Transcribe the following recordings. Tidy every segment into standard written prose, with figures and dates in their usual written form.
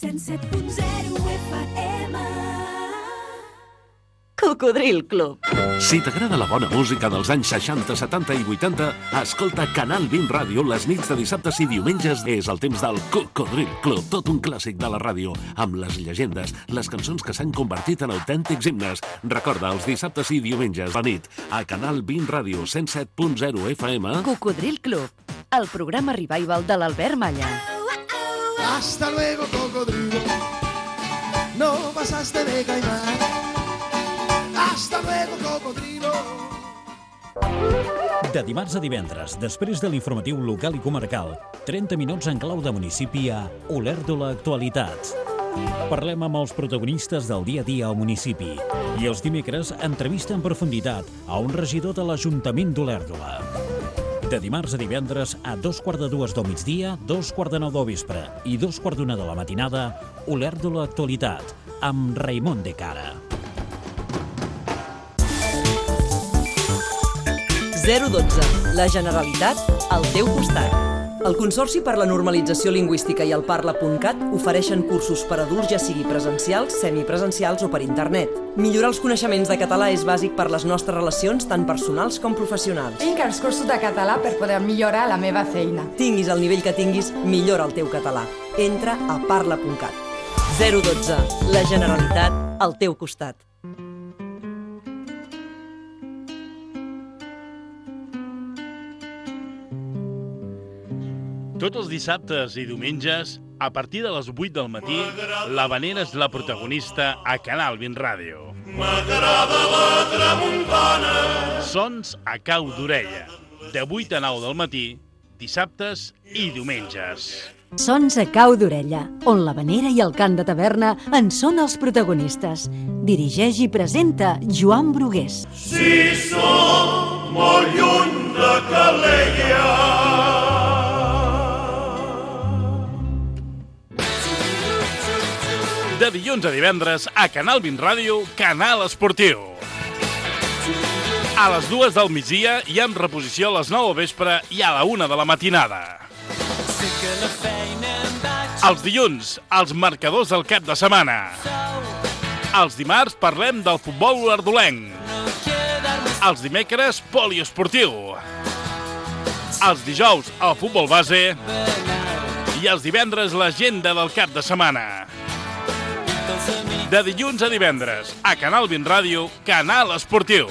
107.0 FM. Cocodril Club. Si t'agrada la bona música dels anys 60, 70 i 80, escolta Canal 20 Ràdio les nits de dissabtes i diumenges. És el temps del Cocodril Club, tot un clàssic de la ràdio, amb les llegendes, les cançons que s'han convertit en autèntics himnes. Recorda, els dissabtes i diumenges a nit, a Canal 20 Ràdio 107.0 FM. Cocodril Club, el programa revival de l'Albert Malla. Hasta luego, cocodrilo. No pasaste de caimán. Hasta luego, cocodrilo. De dimarts a divendres, després de l'informatiu local i comarcal, 30 minuts en clau de municipi a Olèrdola Actualitats. Parlem amb els protagonistes del dia a dia al municipi. I els dimecres, entrevista en profunditat a un regidor de l'Ajuntament d'Olèrdola. De dimarts a divendres, a 2:45 del migdia, 2:45 del vespre i 2:45 de la matinada, Olèrdola Actualitat, amb Raimon de Cara. 012. La Generalitat al teu costat. El Consorci per la Normalització Lingüística i el Parla.cat ofereixen cursos per adults, ja sigui presencials, semipresencials o per internet. Millorar els coneixements de català és bàsic per les nostres relacions, tant personals com professionals. Tinc els cursos de català per poder millorar la meva feina. Tinguis el nivell que tinguis, millora el teu català. Entra a Parla.cat. 012. La Generalitat al teu costat. Tots els dissabtes i diumenges, a partir de les 8 del matí, l'Havanera és la protagonista a Canal 20 Ràdio. M'agrada la tramuntana. Sons a cau d'orella, de 8 a 9 del matí, dissabtes i diumenges. Sons a cau d'orella, on l'Havanera i el cant de taverna en són els protagonistes. Dirigeix i presenta Joan Brugués. Si som molt lluny de Calella. De dilluns a divendres, a Canal 20 Ràdio, Canal Esportiu. A les 2 del migdia i amb reposició a les 9 del vespre i a la 1 de la matinada. Els dilluns, els marcadors del cap de setmana. Els dimarts parlem del futbol olèrdolenc. Els dimecres, poliesportiu. Els dijous, el futbol base. I els divendres, l'agenda del cap de setmana. De dilluns a divendres, a Canal 20 Ràdio, Canal Esportiu.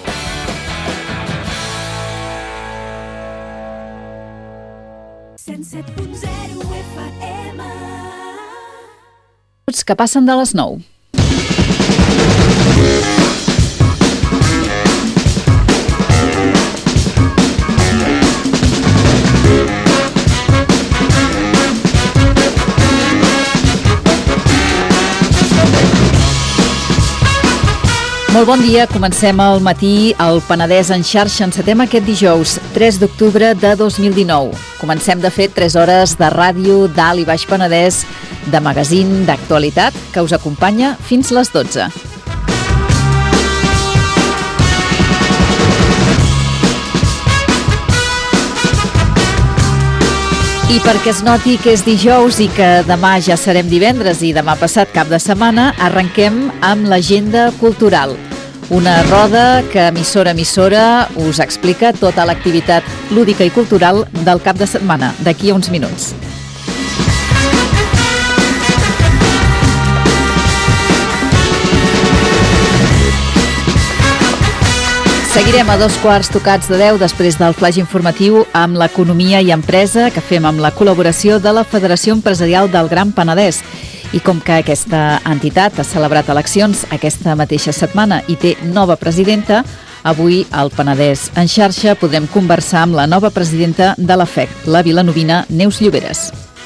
Que passen de les 9. Molt bon dia, comencem al matí al Penedès en xarxa. Encetem aquest dijous, 3 d'octubre de 2019. Comencem, de fet, 3 hores de ràdio d'Alt i Baix Penedès, de magazín, d'actualitat, que us acompanya fins les 12. I perquè es noti que és dijous i que demà ja serem divendres i demà passat cap de setmana, arrenquem amb l'agenda cultural. Una roda que emissora a emissora us explica tota l'activitat lúdica i cultural del cap de setmana, d'aquí a uns minuts. Seguirem a 2 tocats de 10 després del flaix informatiu amb l'economia i empresa que fem amb la col·laboració de la Federació Empresarial del Gran Penedès. I com que aquesta entitat ha celebrat eleccions aquesta mateixa setmana i té nova presidenta, avui al Penedès en xarxa podrem conversar amb la nova presidenta de la FEC, la vilanovina Neus Lloberes.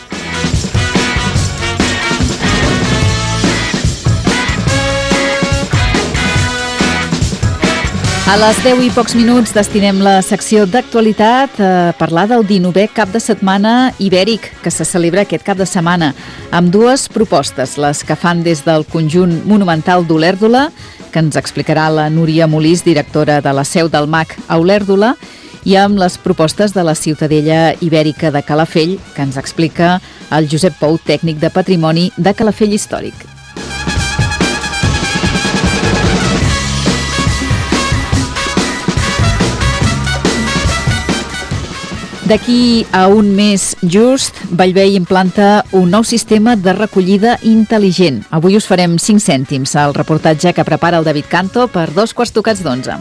A les 10 i pocs minuts destinem la secció d'actualitat a parlar del 19è cap de setmana ibèric que se celebra aquest cap de setmana, amb dues propostes, les que fan des del conjunt monumental d'Olèrdola, que ens explicarà la Núria Molís, directora de la seu del MAC a Olèrdola, i amb les propostes de la Ciutadella Ibèrica de Calafell, que ens explica el Josep Pou, tècnic de Patrimoni de Calafell Històric. D'aquí a un mes just, Bellvei implanta un nou sistema de recollida intel·ligent. Avui us farem 5 cèntims al reportatge que prepara el David Canto per 11:15.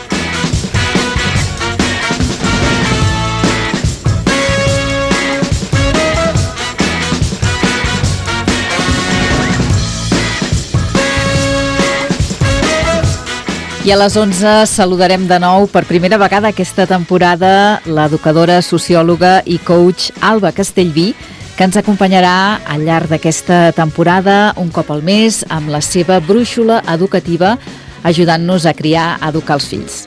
I a les 11 saludarem de nou per primera vegada aquesta temporada l'educadora, sociòloga i coach Alba Castellví, que ens acompanyarà al llarg d'aquesta temporada un cop al mes amb la seva brúixola educativa, ajudant-nos a criar, a educar els fills.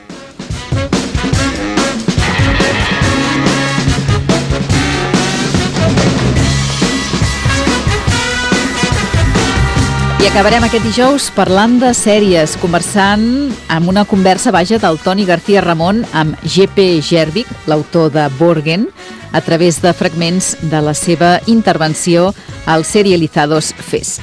I acabarem aquest dijous parlant de sèries, conversant amb una conversa del Toni García Ramon amb G.P. Jervik, l'autor de Borgen, a través de fragments de la seva intervenció al Serializados Fest.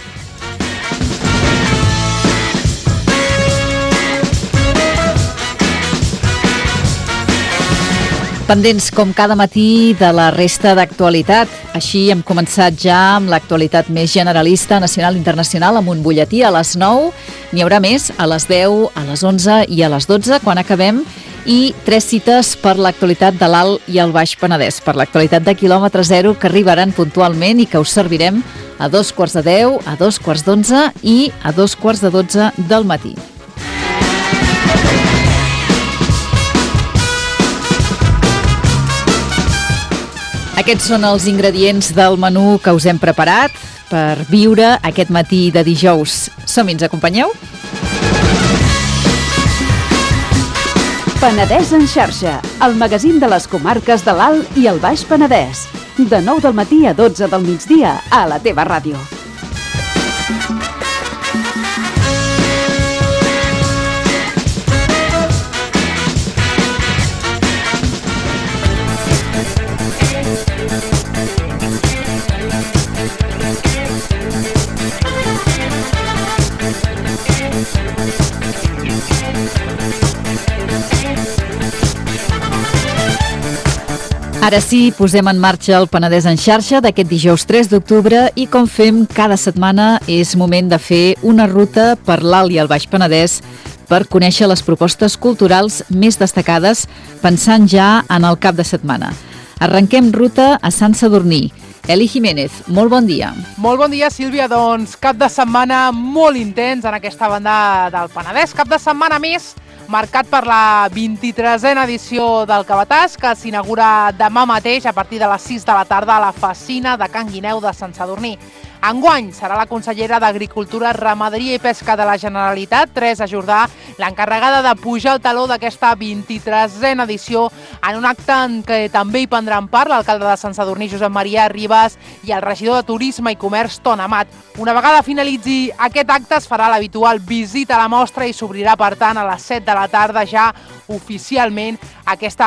Pendents, com cada matí, de la resta d'actualitat. Així hem començat ja amb l'actualitat més generalista, nacional i internacional, amb un butlletí a les 9. N'hi haurà més a les 10, a les 11 i a les 12, quan acabem. I 3 cites per l'actualitat de l'Alt i el Baix Penedès, per l'actualitat de quilòmetre zero, que arribaran puntualment i que us servirem a 11:15, a 11:11 i a 11:12 del matí. Aquests són els ingredients del menú que us hem preparat per viure aquest matí de dijous. Som-hi, ens acompanyeu? Penedès en xarxa, el magazín de les comarques de l'Alt i el Baix Penedès. De 9 del matí a 12 del migdia a la teva ràdio. Ara sí, posem en marxa el Penedès en xarxa d'aquest dijous 3 d'octubre i com fem cada setmana és moment de fer una ruta per l'Alt i el Baix Penedès per conèixer les propostes culturals més destacades pensant ja en el cap de setmana. Arrenquem ruta a Sant Sadurní. Eli Jiménez, molt bon dia. Molt bon dia, Sílvia. Doncs cap de setmana molt intens en aquesta banda del Penedès. Cap de setmana més marcat per la 23a edició del Cabàtàs, que s'inaugura demà mateix a partir de les 6 de la tarda a la Fassina de Can Guineu de Sant Sadurní. Enguany serà la consellera d'Agricultura, Ramaderia i Pesca de la Generalitat, Teresa Jordà, l'encarregada de pujar el taló d'aquesta 23a edició en un acte en què també hi prendran part l'alcalde de Sant Sadurní, Josep Maria Ribas, i el regidor de Turisme i Comerç, Ton Amat. Una vegada finalitzi aquest acte es farà l'habitual visita a la mostra i s'obrirà, per tant, a les 7 de la tarda ja oficialment aquesta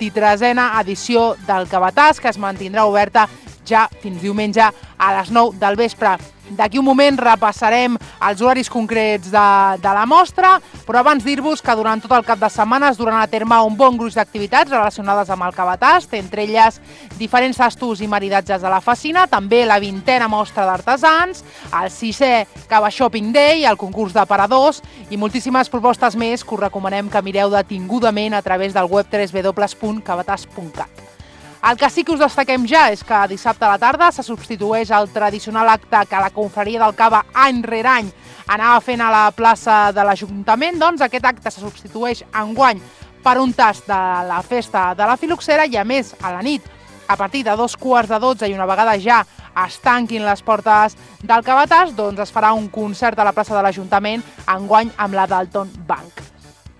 23a edició del Cabàtàs, que es mantindrà oberta ja fins diumenge a les 9 del vespre. D'aquí un moment repassarem els horaris concrets de la mostra, però abans dir-vos que durant tot el cap de setmana es duran a terme un bon gruix d'activitats relacionades amb el Cabàtàs, entre elles diferents tastos i maridatges de la Fassina, també la 20a mostra d'artesans, el 6è Cava Shopping Day, el concurs d'aparadors i moltíssimes propostes més que us recomanem que mireu detingudament a través del web www.cabatàs.cat. El que sí que us destaquem ja és que dissabte a la tarda se substitueix el tradicional acte que la confraria del Cava any rere any anava fent a la plaça de l'Ajuntament, doncs aquest acte se substitueix enguany per un tast de la festa de la Filoxera i, a més, a la nit, a partir de 11:15 i una vegada ja es tanquin les portes del Cabàtàs, doncs es farà un concert a la plaça de l'Ajuntament, enguany amb la Dalton Bank.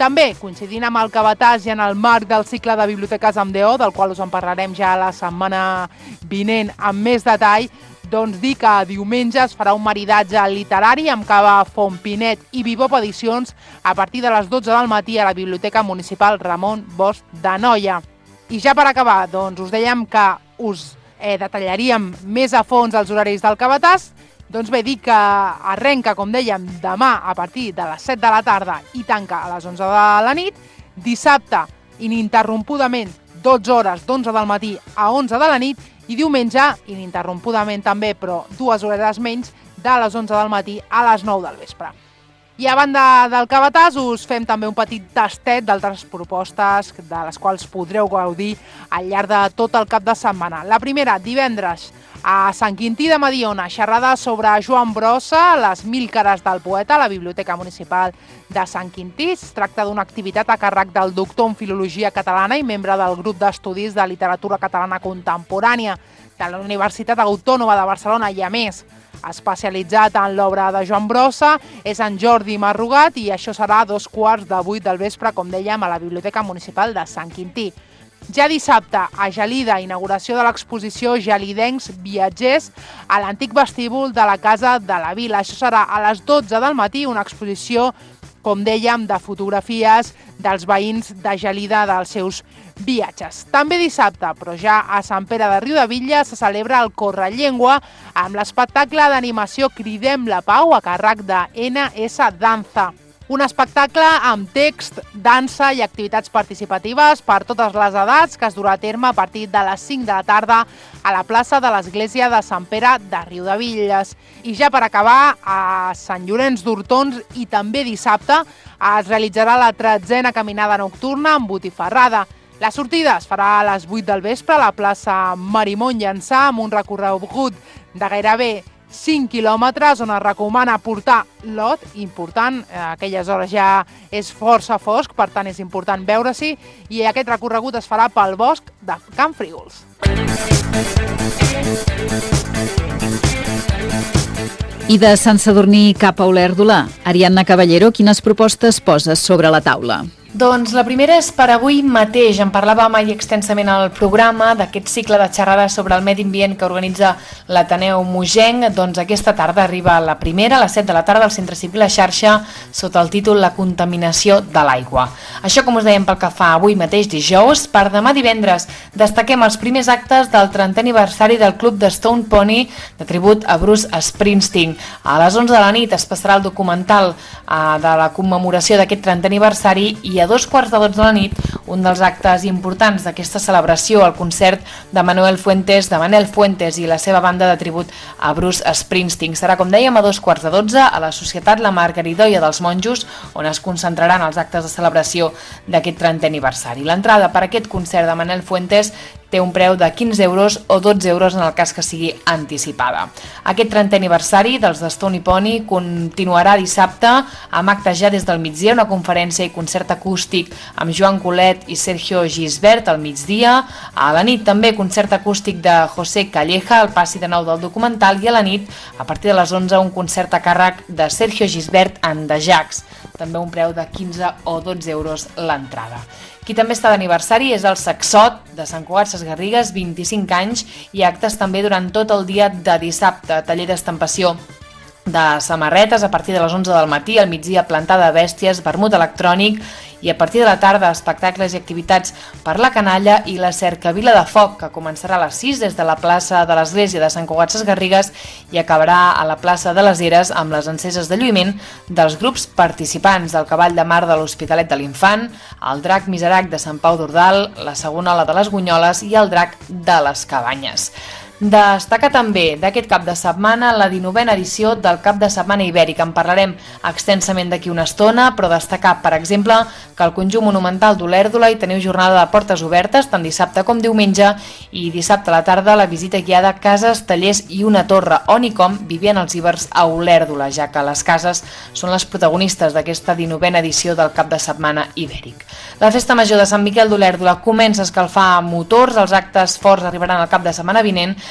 També, coincidint amb el Cabàtàs i en el marc del cicle de biblioteques amb DO, del qual us en parlarem ja la setmana vinent amb més detall, doncs dir que diumenge es farà un maridatge literari amb Cava Font Pinet i Bebop Edicions a partir de les 12 del matí a la Biblioteca Municipal Ramon Bosch d'Anoia. I ja per acabar, doncs us dèiem que us detallaríem més a fons els horaris del Cabàtàs. Doncs bé, dir que arrenca, com dèiem, demà a partir de les 7 de la tarda i tanca a les 11 de la nit. Dissabte, ininterrompudament, 12 hores, d'11 del matí a 11 de la nit. I diumenge, ininterrompudament també, però 2 hores menys, de les 11 del matí a les 9 del vespre. I a banda del Cabàtàs us fem també un petit tastet d'altres propostes de les quals podreu gaudir al llarg de tot el cap de setmana. La primera, divendres, a Sant Quintí de Mediona, xerrada sobre Joan Brossa, les 1000 cares del poeta, a la Biblioteca Municipal de Sant Quintí. Es tracta d'una activitat a càrrec del doctor en Filologia Catalana i membre del grup d'estudis de literatura catalana contemporània de la Universitat Autònoma de Barcelona i, a més, especialitzat en l'obra de Joan Brossa, és en Jordi Marrugat i això serà a 7:15 del vespre, com dèiem, a la Biblioteca Municipal de Sant Quintí. Ja dissabte, a Gelida, inauguració de l'exposició Gelidencs Viatgers a l'antic vestíbul de la Casa de la Vila. Això serà a les 12 del matí, una exposició, com dèiem, de fotografies dels veïns de Gelida dels seus viatges. També dissabte, però ja a Sant Pere de Riudebitlles, se celebra el Correllengua amb l'espectacle d'animació Cridem la Pau a càrrec de NS Danza. Un espectacle amb text, dansa i activitats participatives per totes les edats que es durà a terme a partir de les 5 de la tarda a la plaça de l'Església de Sant Pere de Riudebitlles. I ja per acabar, a Sant Llorenç d'Hortons i també dissabte es realitzarà la 13a caminada nocturna amb botifarrada. La sortida es farà a les 8 del vespre a la plaça Marimón Llançà amb un recorregut de gairebé 5 quilòmetres on es recomana portar lot, important, aquelles hores ja és força fosc, per tant és important veure-s'hi, i aquest recorregut es farà pel bosc de Can Frígols. I de Sant Sadurní cap a Olèrdola, Ariadna Caballero, quines propostes poses sobre la taula? Doncs la primera és per avui mateix. En parlàvem ahir extensament al programa d'aquest cicle de xerrades sobre el medi ambient que organitza l'Ateneu Mogenc. Doncs aquesta tarda arriba la primera, a les 7 de la tarda, al Centre Cívic La Xarxa, sota el títol La contaminació de l'aigua. Això, com us dèiem, pel que fa avui mateix dijous. Per demà divendres destaquem els primers actes del 30è aniversari del Club de Stone Pony de tribut a Bruce Springsteen. A les 11 de la nit es passarà el documental de la commemoració d'aquest 30è aniversari i a 2:15 de la nit, un dels actes importants d'aquesta celebració, el concert de Manel Fuentes i la seva banda de tribut a Bruce Springsteen. Serà, com dèiem, a 2:15 a la Societat La Margaridoia dels Monjos, on es concentraran els actes de celebració d'aquest 30è aniversari. L'entrada per aquest concert de Manel Fuentes té un preu de 15 euros o 12 euros en el cas que sigui anticipada. Aquest 30è aniversari dels de Stone Pony continuarà dissabte amb actes ja des del migdia, una conferència i concert acústic amb Joan Colet i Sergio Gisbert al migdia. A la nit també concert acústic de José Calleja al passi de 9 del documental i a la nit, a partir de les 11, un concert a càrrec de Sergio Gisbert and the Jacks, també un preu de 15 o 12 euros l'entrada. Qui també està d'aniversari és el Saxot de Sant Cugat Sesgarrigues, 25 anys, i actes també durant tot el dia de dissabte, taller d'estampació de samarretes a partir de les 11 del matí, al migdia plantada de bèsties, vermut electrònic, i a partir de la tarda espectacles i activitats per la canalla i la cercavila de foc, que començarà a les 6 des de la plaça de l'Església de Sant Cugat Sesgarrigues i acabarà a la plaça de les Eres amb les enceses de lluïment dels grups participants del Cavall de Mar de l'Hospitalet de l'Infant, el Drac Miserac de Sant Pau d'Ordal, la Segona Ola de les Gunyoles i el Drac de les Cabanyes. Destaca també d'aquest cap de setmana la 19a edició del Cap de Setmana Ibèric. En parlarem extensament d'aquí una estona, però destacar, per exemple, que al conjunt monumental d'Olèrdola hi teniu jornada de portes obertes, tant dissabte com diumenge, i dissabte a la tarda la visita guiada a cases, tallers i una torre, on i com vivien els ibers a Olèrdola, ja que les cases són les protagonistes d'aquesta 19a edició del Cap de Setmana Ibèric. La Festa Major de Sant Miquel d'Olèrdola comença a escalfar motors, els actes forts arribaran al cap de setmana vinent,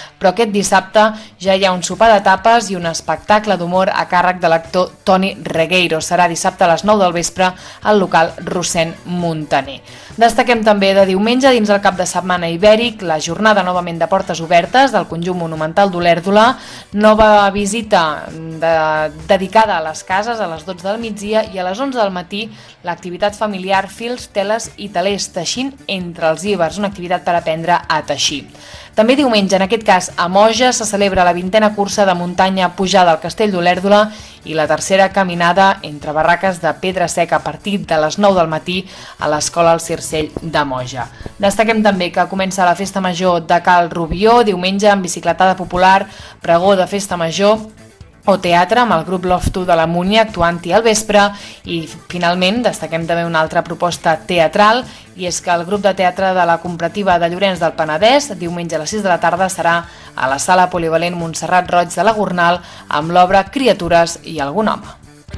però aquest dissabte ja hi ha un sopar de tapes i un espectacle d'humor a càrrec de l'actor Toni Regueiro. Serà dissabte a les 9 del vespre al local Rossend Montaner. Destaquem també de diumenge, dins el cap de setmana ibèric, la jornada novament de portes obertes del conjunt monumental d'Olèrdola, nova visita dedicada a les cases a les 12 del migdia i a les 11 del matí l'activitat familiar Fils, Teles i Telers, teixint entre els ibers, una activitat per aprendre a teixir. També diumenge, en aquest cas a Moja, se celebra la 20a cursa de muntanya pujada al Castell d'Olèrdola i la tercera caminada entre barraques de pedra seca a partir de les 9 del matí a l'Escola El Circell de Moja. Destaquem també que comença la Festa Major de Cal Rubió, diumenge amb bicicletada popular, pregó de Festa Major o teatre amb el grup Love 2 de la Múnia actuant-hi al vespre i finalment destaquem també una altra proposta teatral i és que el grup de teatre de la Comparativa de Llorenç del Penedès diumenge a les 6 de la tarda serà a la Sala Polivalent Montserrat Roig de la Gornal amb l'obra Criatures i algun home.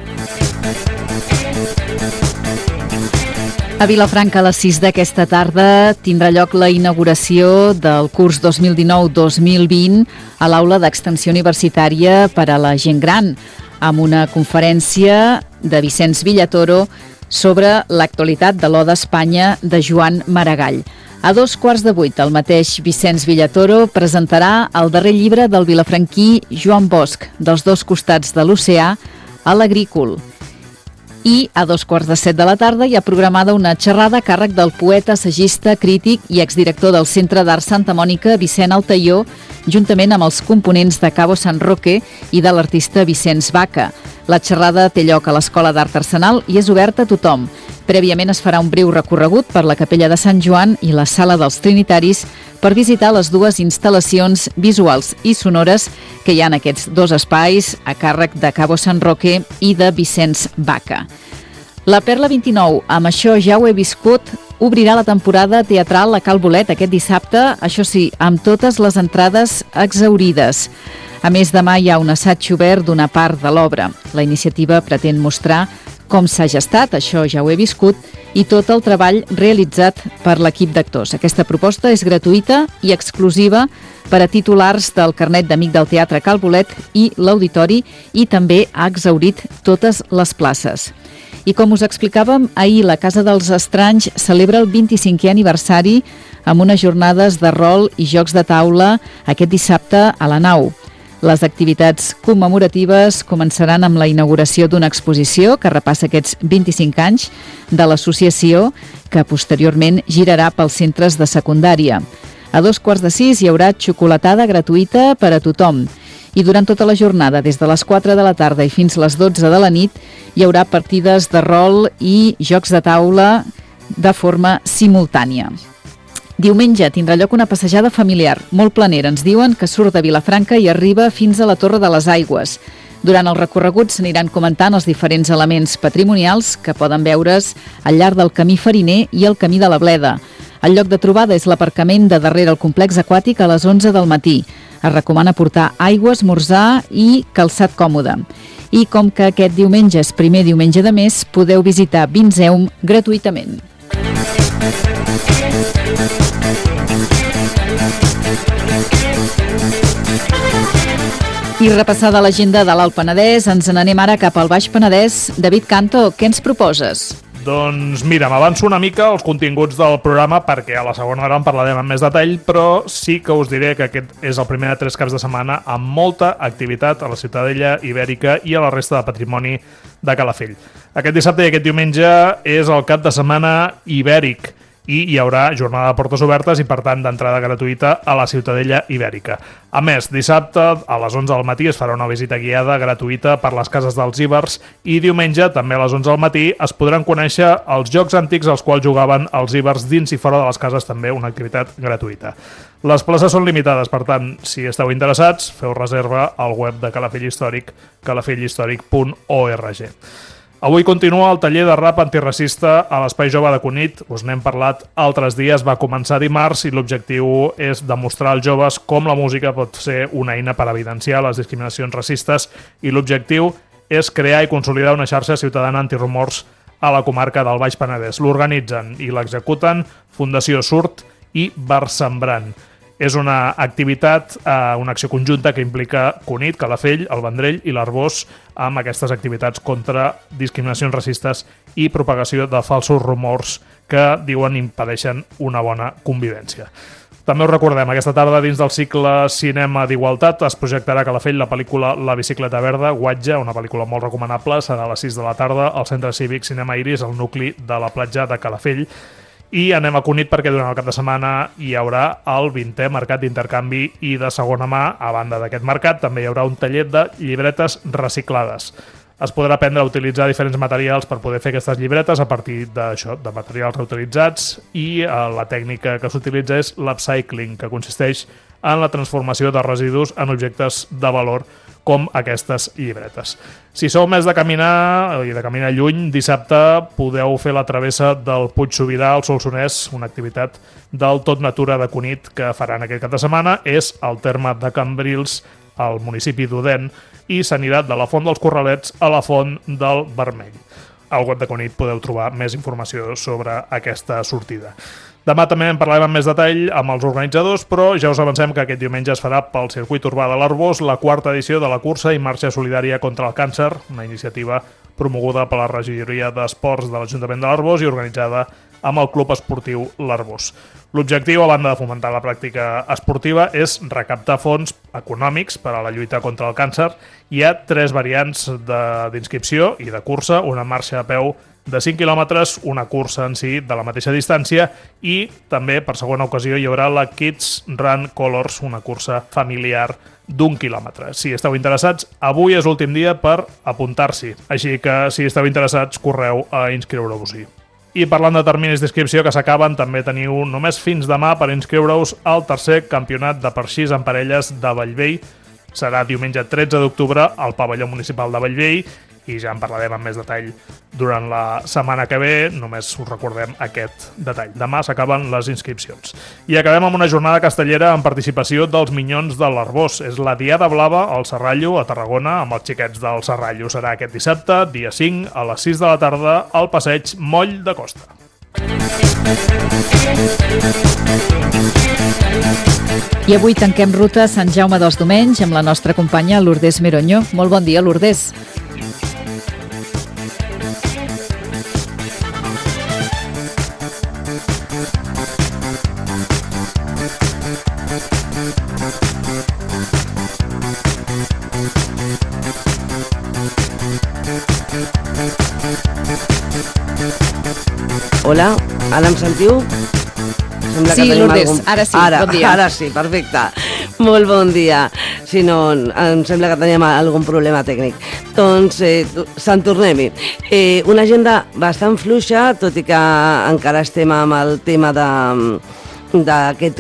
A Vilafranca a les 6 d'aquesta tarda tindrà lloc la inauguració del curs 2019-2020 a l'Aula d'Extensió Universitària per a la gent gran, amb una conferència de Vicenç Villatoro sobre l'actualitat de l'Oda Espanya de Joan Maragall. A 7:15 el mateix Vicenç Villatoro presentarà el darrer llibre del vilafranquí Joan Bosch, Dels dos costats de l'oceà, a l'Agrícol. I a 7:15 de la tarda hi ha programada una xerrada a càrrec del poeta, assagista, crític i exdirector del Centre d'Art Santa Mònica, Vicent Altaió, juntament amb els components de Cabo San Roque i de l'artista Vicenç Baca. La xerrada té lloc a l'Escola d'Art Arsenal i és oberta a tothom. Prèviament es farà un breu recorregut per la Capella de Sant Joan i la Sala dels Trinitaris per visitar les dues instal·lacions visuals i sonores que hi ha en aquests dos espais a càrrec de Cabo San Roque i de Vicenç Baca. La Perla 29, amb Això ja ho he viscut, obrirà la temporada teatral a Cal Bolet aquest dissabte, això sí, amb totes les entrades exhaurides. A més, demà hi ha un assaig obert d'una part de l'obra. La iniciativa pretén mostrar com s'ha gestat, això ja ho he viscut, i tot el treball realitzat per l'equip d'actors. Aquesta proposta és gratuïta i exclusiva per a titulars del carnet d'amic del Teatre Cal Bolet i l'Auditori i també ha exhaurit totes les places. I com us explicàvem, ahir la Casa dels Estranys celebra el 25è aniversari amb unes jornades de rol i jocs de taula aquest dissabte a la nau. Les activitats commemoratives començaran amb la inauguració d'una exposició que repassa aquests 25 anys de l'associació, que posteriorment girarà pels centres de secundària. A 5:15 hi haurà xocolatada gratuïta per a tothom. I durant tota la jornada, des de les 4 de la tarda i fins les 12 de la nit, hi haurà partides de rol i jocs de taula de forma simultània. Diumenge tindrà lloc una passejada familiar, molt planera. Ens diuen que surt de Vilafranca i arriba fins a la Torre de les Aigües. Durant el recorregut s'aniran comentant els diferents elements patrimonials que poden veure's al llarg del camí Fariner i el camí de la Bleda. El lloc de trobada és l'aparcament de darrere el complex aquàtic a les 11 del matí. Es recomana portar aigua, esmorzar i calçat còmode. I com que aquest diumenge és primer diumenge de mes, podeu visitar Vinzeum gratuïtament. I repassada l'agenda de l'Alt Penedès, ens n'anem ara cap al Baix Penedès. David Canto, què ens proposes? Doncs mira, m'avanço una mica els continguts del programa perquè a la segona hora en parlarem amb més detall, però sí que us diré que aquest és el primer de 3 caps de setmana amb molta activitat a la Ciutadella Ibèrica i a la resta de patrimoni de Calafell. Aquest dissabte i aquest diumenge és el cap de setmana ibèric i hi haurà jornada de portes obertes i, per tant, d'entrada gratuïta a la Ciutadella Ibèrica. A més, dissabte a les 11 del matí es farà una visita guiada gratuïta per les cases dels ibers i diumenge, també a les 11 del matí, es podran conèixer els jocs antics als quals jugaven els ibers dins i fora de les cases, també una activitat gratuïta. Les places són limitades, per tant, si esteu interessats, feu reserva al web de Calafell Històric, calafellhistòric.org. Avui continua el taller de rap antiracista a l'Espai Jove de Cunit. Us n'hem parlat altres dies, va començar dimarts i l'objectiu és demostrar als joves com la música pot ser una eina per evidenciar les discriminacions racistes i l'objectiu és crear i consolidar una xarxa ciutadana antirumors a la comarca del Baix Penedès. L'organitzen i l'executen Fundació Surt i Barsembrant. És una activitat, una acció conjunta que implica Cunit, Calafell, el Vendrell i l'Arboç amb aquestes activitats contra discriminacions racistes i propagació de falsos rumors que diuen impedeixen una bona convivència. També us recordem, aquesta tarda dins del cicle Cinema d'Igualtat es projectarà a Calafell la pel·lícula La bicicleta verda, Guatja, una pel·lícula molt recomanable, serà a les 6 de la tarda al Centre Cívic Cinema Iris, al nucli de la platja de Calafell. I anem a Cunit perquè durant el cap de setmana hi haurà el 20è mercat d'intercanvi i de segona mà. A banda d'aquest mercat també hi haurà un taller de llibretes reciclades. Es podrà aprendre a utilitzar diferents materials per poder fer aquestes llibretes a partir d'això, de materials reutilitzats, i la tècnica que s'utilitza és l'upcycling, que consisteix en la transformació de residus en objectes de valor com aquestes llibretes. Si sou més de caminar i de caminar lluny, dissabte podeu fer la travessa del Puig Sobirà al Solsonès, una activitat del Tot Natura de Cunit que faran aquest cap de setmana. És al terme de Cambrils, al municipi d'Odèn, i s'anirà de la Font dels Corralets a la Font del Vermell. Al web de Cunit podeu trobar més informació sobre aquesta sortida. Demà també en parlarem amb més detall amb els organitzadors, però ja us avancem que aquest diumenge es farà pel circuit urbà de l'Arboç la 4ª edició de la cursa i marxa solidària contra el càncer, una iniciativa promoguda per la regidoria d'Esports de l'Ajuntament de l'Arboç i organitzada amb el Club Esportiu l'Arboç. L'objectiu, a banda de fomentar la pràctica esportiva, és recaptar fons econòmics per a la lluita contra el càncer. Hi ha 3 variants d'inscripció i de cursa, una marxa a peu de 5 quilòmetres, una cursa en si de la mateixa distància i també, per segona ocasió, hi haurà la Kids Run Colors, una cursa familiar d'1 quilòmetre. Si esteu interessats, avui és l'últim dia per apuntar-s'hi, així que si esteu interessats, correu a inscriure-vos-hi. I parlant de terminis d'inscripció que s'acaben, també teniu només fins demà per inscriure-us al 3è campionat de parxís en parelles de Bellvei. Serà diumenge 13 d'octubre al pavelló municipal de Bellvei i ja en parlarem amb més detall durant la setmana que ve. Només us recordem aquest detall. Demà s'acaben les inscripcions. I acabem amb una jornada castellera amb participació dels Minyons de l'Arboç. És la Diada Blava al Serrallo, a Tarragona, amb els xiquets del Serrallo. Serà aquest dissabte, dia 5, a les 6 de la tarda, al passeig Moll de Costa. I avui tanquem ruta a Sant Jaume dels Domenys amb la nostra companya Lourdes Meroño. Molt bon dia, Lourdes. Hola, ara em sentiu? Sí, Lourdes, ara sí, bon dia. Ara sí, perfecte. Molt bon dia. Si no, em sembla que teníem algun problema tècnic. Doncs, se'n tornem-hi. Una agenda bastant fluixa, tot i que encara estem amb el tema d'aquest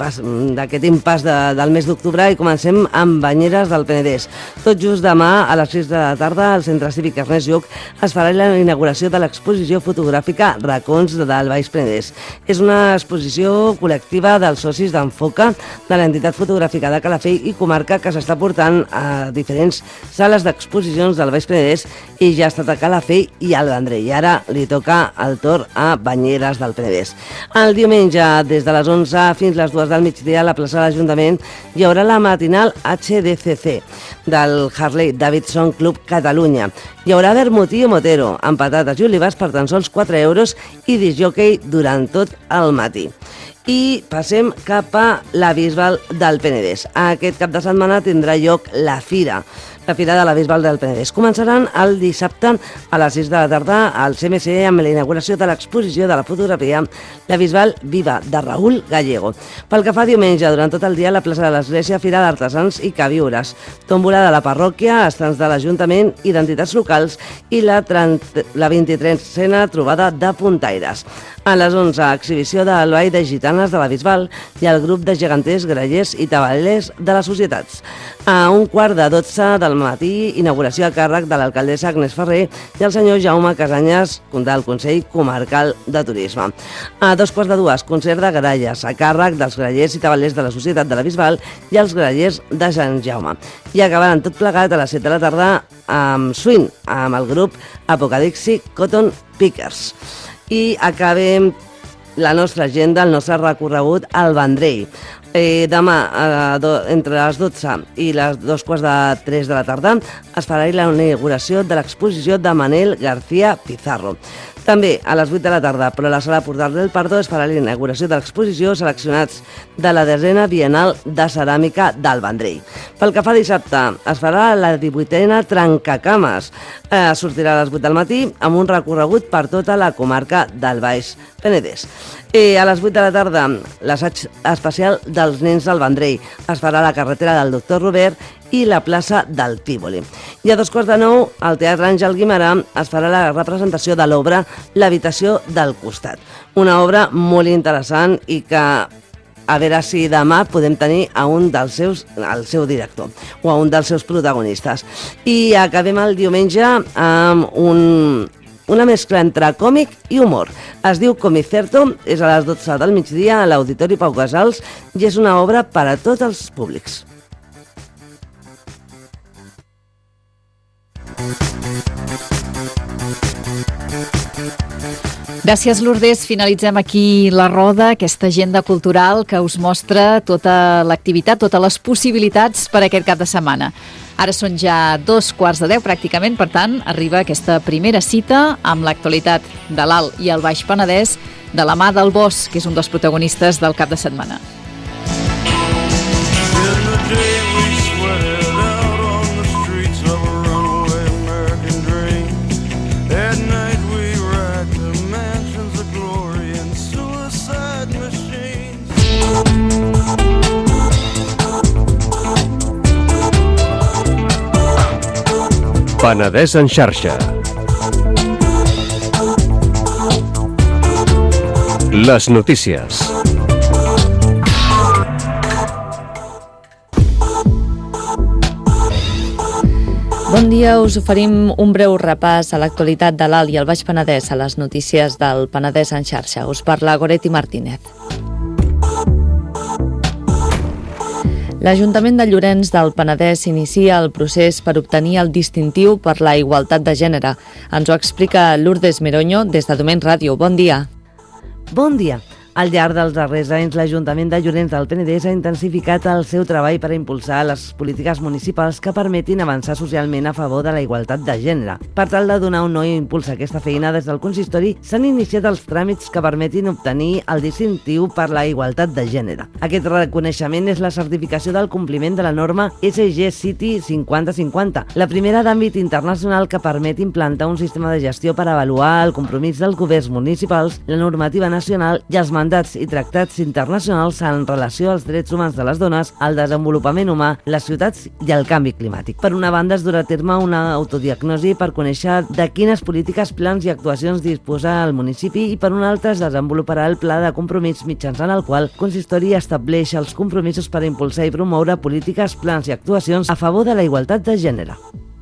impàs del mes d'octubre i comencem amb Banyeres del Penedès. Tot just demà a les 6 de la tarda al Centre Cívic Ernest Lluch es farà la inauguració de l'exposició fotogràfica Racons del Baix Penedès. És una exposició col·lectiva dels socis d'Enfoca de l'entitat fotogràfica de Calafell i comarca que s'està portant a diferents sales d'exposicions del Baix Penedès i ja ha estat a Calafell i al Vendrell. I ara li toca el torn a Banyeres del Penedès. El diumenge, des de les 11 fins les 2 del migdia a la plaça de l'Ajuntament hi haurà la matinal HDCC del Harley Davidson Club Catalunya. Hi haurà vermutí i motero amb patates i olives per tan sols 4 euros i discjòquei durant tot el matí. I passem cap a la Bisbal del Penedès. Aquest cap de setmana tindrà lloc la Fira de la Bisbal del Penedès. Començaran el dissabte a les 6 de la tarda al CMC amb la inauguració de l'exposició de la fotografia La Bisbal Viva, de Raúl Gallego. Pel que fa diumenge, durant tot el dia, a la plaça de l'Església, Fira d'Artesans i Queviures, tòmbola de la parròquia, estands de l'Ajuntament i d'entitats locals i la 23a trobada de puntaires. A les 11, exhibició del ball de gitanes de la Bisbal i el grup de geganters, grallers i tabalers de les societats. A 11:15 del matí, inauguració a càrrec de l'alcaldessa Agnès Ferrer i el senyor Jaume Casanyes del Consell Comarcal de Turisme. A 2:15, concert de gralles a càrrec dels grallers i tabalers de la Societat de la Bisbal i els grallers de Sant Jaume. I acabaran tot plegat a les 7 de la tarda amb swing, amb el grup Apocalipsi Cotton Pickers. I acabem la nostra agenda, el nostre recorregut al Vendrell. Demà, entre les 12 i les 2:45 de la tarda, es farà la inauguració de l'exposició de Manel García Pizarro. També a les 8 de la tarda, però a la sala Portal del Pardo, es farà la inauguració de l'exposició seleccionats de la 10a Bienal de Ceràmica del Vendrell. Pel que fa a dissabte, es farà la 18a Trencacames. Sortirà a les 8 del matí amb un recorregut per tota la comarca del Baix Penedès. A les 8 de la tarda, l'assaig especial dels nens del Vendrell. Es farà a la carretera del Doctor Robert i la plaça del Tívoli. I a 8:45, al Teatre Àngel Guimerà, es farà la representació de l'obra L'habitació del costat. Una obra molt interessant i que a veure si demà podem tenir a un dels al seu director o a un dels seus protagonistes. I acabem el diumenge amb una mescla entre còmic i humor. Es diu Comicerto, és a les 12 del migdia a l'Auditori Pau Casals i és una obra per a tots els públics. Gràcies, Lourdes. Finalitzem aquí la roda, aquesta agenda cultural que us mostra tota l'activitat, totes les possibilitats per aquest cap de setmana. Ara són ja 2:15 pràcticament, per tant, arriba aquesta primera cita amb l'actualitat de l'Alt i el Baix Penedès de la mà del Bosch, que és un dels protagonistes del cap de setmana. Penedès en xarxa. Les notícies. Bon dia, us oferim un breu repàs a l'actualitat de l'Alt i el Baix Penedès a les notícies del Penedès en xarxa. Us parla Goretti Martínez. L'Ajuntament de Llorenç del Penedès inicia el procés per obtenir el distintiu per la igualtat de gènere. Ens ho explica Lourdes Meroño des de Domeny Ràdio. Bon dia. Bon dia. Al llarg dels darrers anys, l'Ajuntament de Llorenç del Penedès ha intensificat el seu treball per impulsar les polítiques municipals que permetin avançar socialment a favor de la igualtat de gènere. Per tal de donar un nou impuls a aquesta feina, des del consistori s'han iniciat els tràmits que permetin obtenir el distintiu per la igualtat de gènere. Aquest reconeixement és la certificació del compliment de la norma SG City 5050, la primera d'àmbit internacional que permet implantar un sistema de gestió per avaluar el compromís dels governs municipals, la normativa nacional i els mandats i tractats internacionals en relació als drets humans de les dones, al desenvolupament humà, les ciutats i el canvi climàtic. Per una banda, es durà a terme una autodiagnosi per conèixer de quines polítiques, plans i actuacions disposa el municipi i per una altra es desenvoluparà el pla de compromís mitjançant el qual el consistori estableix els compromisos per impulsar i promoure polítiques, plans i actuacions a favor de la igualtat de gènere.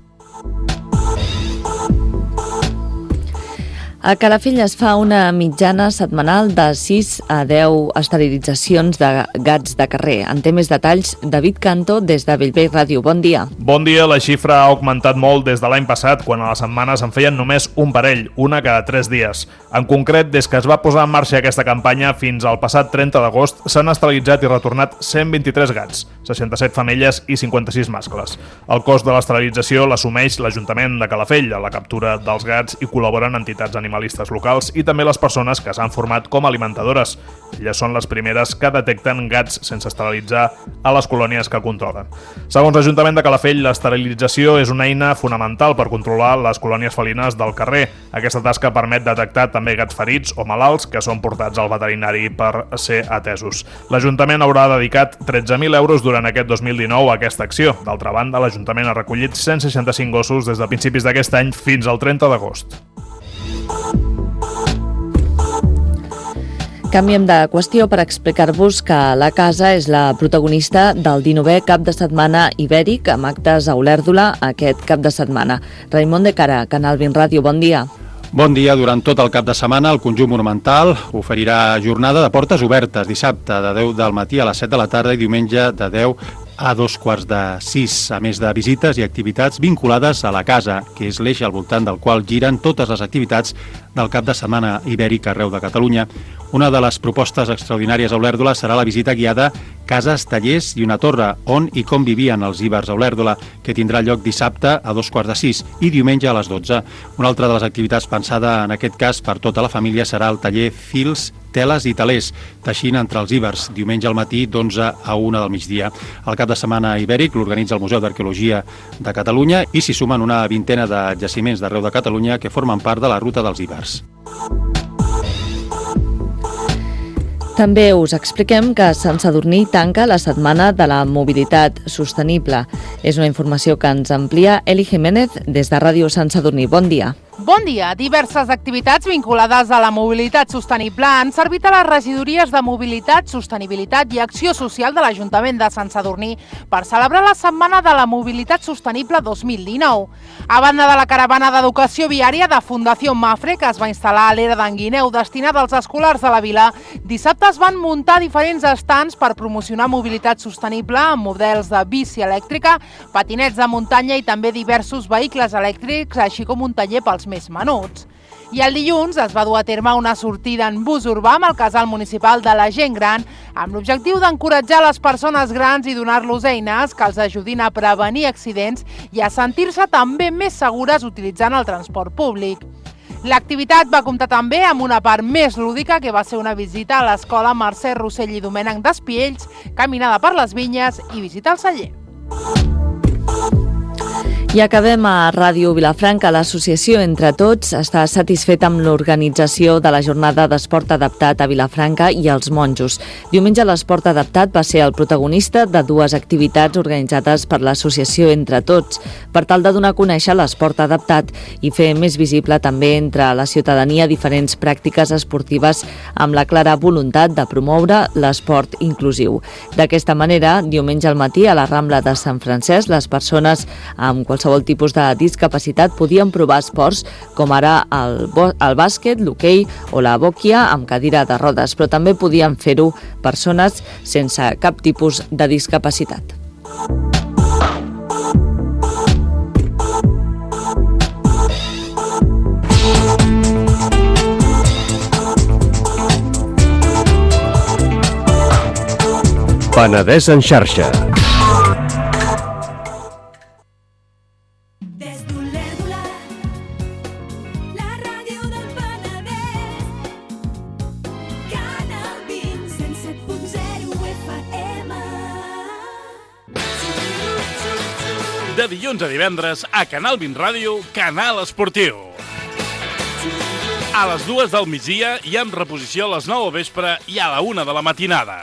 A Calafell es fa una mitjana setmanal de 6 a 10 esterilitzacions de gats de carrer. En té més detalls David Canto des de Bellvei Ràdio. Bon dia. Bon dia. La xifra ha augmentat molt des de l'any passat, quan a la setmana se'n feien només un parell, una cada 3 dies. En concret, des que es va posar en marxa aquesta campanya fins al passat 30 d'agost, s'han esterilitzat i retornat 123 gats, 67 femelles i 56 mascles. El cost de l'esterilització l'assumeix l'Ajuntament de Calafell a la captura dels gats i col·laboren entitats animalistes locals i també les persones que s'han format com a alimentadores. Elles són les primeres que detecten gats sense esterilitzar a les colònies que controlen. Segons l'Ajuntament de Calafell, l'esterilització és una eina fonamental per controlar les colònies felines del carrer. Aquesta tasca permet detectar també gats ferits o malalts que són portats al veterinari per ser atesos. L'Ajuntament haurà dedicat 13.000 euros durant aquest 2019 a aquesta acció. D'altra banda, l'Ajuntament ha recollit 165 gossos des de principis d'aquest any fins al 30 d'agost. Canviem de qüestió per explicar-vos que la casa és la protagonista del 19è cap de setmana ibèric amb actes a Olèrdola aquest cap de setmana. Raimon de Cara, Canal 20 Ràdio, bon dia. Bon dia. Durant tot el cap de setmana, el conjunt monumental oferirà jornada de portes obertes dissabte de 10 del matí a les 7 de la tarda i diumenge de 10 a 5:45, a més de visites i activitats vinculades a la casa, que és l'eix al voltant del qual giren totes les activitats del cap de setmana ibèric arreu de Catalunya. Una de les propostes extraordinàries a Olèrdola serà la visita guiada Cases, Tallers i una torre, on i com vivien els ibers a Olèrdola, que tindrà lloc dissabte a 5:45 i diumenge a les 12. Una altra de les activitats pensada en aquest cas per tota la família serà el taller Fils, Teles i Talers, teixint entre els ibers, diumenge al matí d'11 a 1 del migdia. El cap de setmana ibèric l'organitza el Museu d'Arqueologia de Catalunya i s'hi sumen una vintena de jaciments d'arreu de Catalunya que formen part de la ruta dels ibers. També us expliquem que Sant Sadurní tanca la Setmana de la Mobilitat Sostenible. És una informació que ens amplia Eli Jiménez des de Ràdio Sant Sadurní. Bon dia. Bon dia. Diverses activitats vinculades a la mobilitat sostenible han servit a les regidories de Mobilitat, Sostenibilitat i Acció Social de l'Ajuntament de Sant Sadurní per celebrar la Setmana de la Mobilitat Sostenible 2019. A banda de la caravana d'educació viària de Fundació Mafre, que es va instal·lar a l'era d'en Guineu destinada als escolars de la vila, dissabte es van muntar diferents estants per promocionar mobilitat sostenible amb models de bici elèctrica, patinets de muntanya i també diversos vehicles elèctrics, així com un taller pels més menuts. I el dilluns es va dur a terme una sortida en bus urbà amb el casal municipal de la gent gran amb l'objectiu d'encoratjar les persones grans i donar-los eines que els ajudin a prevenir accidents i a sentir-se també més segures utilitzant el transport públic. L'activitat va comptar també amb una part més lúdica que va ser una visita a l'escola Mercè Rossell i Domènec d'Espiells, caminada per les vinyes i visita al celler. I acabem a Ràdio Vilafranca. L'associació Entre Tots està satisfeta amb l'organització de la jornada d'esport adaptat a Vilafranca i als monjos. Diumenge l'esport adaptat va ser el protagonista de dues activitats organitzades per l'associació Entre Tots, per tal de donar a conèixer l'esport adaptat i fer més visible també entre la ciutadania diferents pràctiques esportives amb la clara voluntat de promoure l'esport inclusiu. D'aquesta manera, diumenge al matí a la Rambla de Sant Francesc, les persones amb qualsevol tipus de discapacitat podien provar esports com ara el bàsquet, l'hoquei o la bòquia amb cadira de rodes, però també podien fer-ho persones sense cap tipus de discapacitat. Penedès en xarxa. De dilluns a divendres a Canal 20 Ràdio, Canal Esportiu. A les 2 del migdia i amb reposició a les 9 del vespre i a la 1 de la matinada.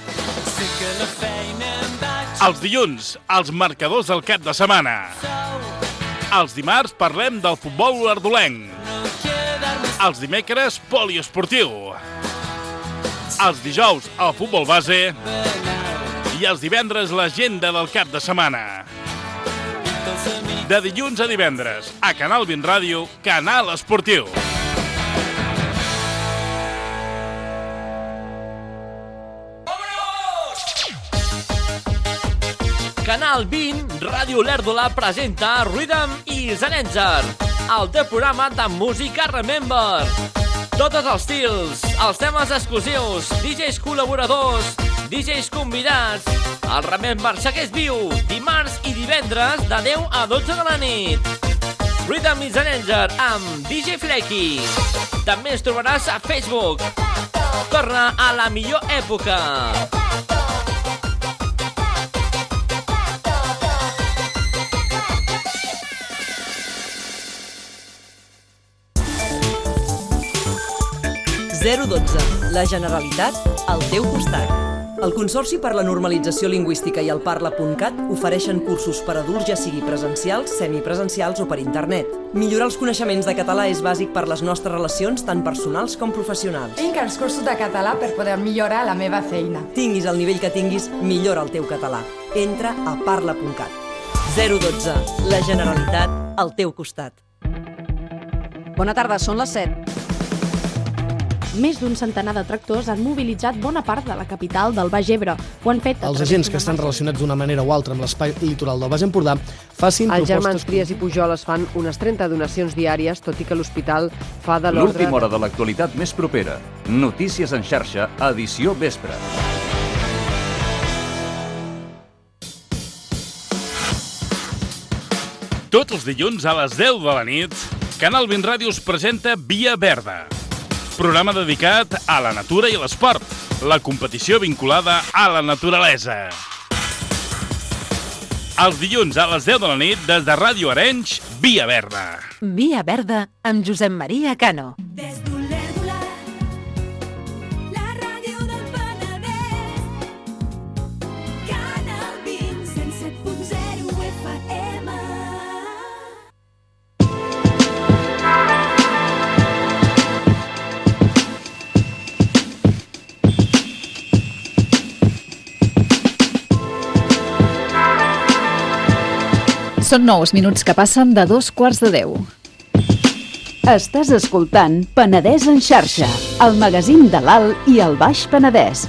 Els dilluns, els marcadors del cap de setmana. Els dimarts parlem del futbol olèrdolenc. Els dimecres, poliesportiu. Els dijous, el futbol base. I els divendres, l'agenda del cap de setmana. De dilluns a divendres, a Canal 20 Ràdio, Canal Esportiu. Canal 20, Ràdio Olèrdola presenta Rhythm i Zanenzer, el teu programa de música Remember. Tots els estils, els temes exclusius, DJs col·laboradors, DJs convidats. El Remember segueix viu, dimarts i divendres de 10 a 12 de la nit. Rhythm i Zanenzer amb DJ Flecky. També ens trobaràs a Facebook. Torna a la millor època. La Generalitat al teu costat. El Consorci per la Normalització Lingüística i el Parla.cat ofereixen cursos per adults, ja sigui presencials, semipresencials o per internet. Millorar els coneixements de català és bàsic per les nostres relacions, tant personals com professionals. Tinc els cursos de català per poder millorar la meva feina. Tinguis el nivell que tinguis, millora el teu català. Entra a Parla.cat. 012. La Generalitat al teu costat. Bona tarda, són les 7. Més d'un centenar de tractors han mobilitzat bona part de la capital del Baix Ebre. Ho han fet els agents que estan relacionats d'una manera o altra amb l'espai litoral del Baix Empordà facin Els propostes... germans Trias i Pujol es fan unes 30 donacions diàries, tot i que l'hospital fa de l'ordre... L'última hora de l'actualitat més propera. Notícies en xarxa, edició vespre. Tots els dilluns a les 10 de la nit, Canal 20 Ràdio us presenta Via Verda. Programa dedicat a la natura i a l'esport. La competició vinculada a la naturalesa. Els dilluns a les 10 de la nit, des de Ràdio Arenys, Via Verda. Via Verda amb Josep Maria Cano. Són 9 minuts que passen de 2:15. Estàs escoltant Penedès en xarxa, el magazín de l'Alt i el Baix Penedès.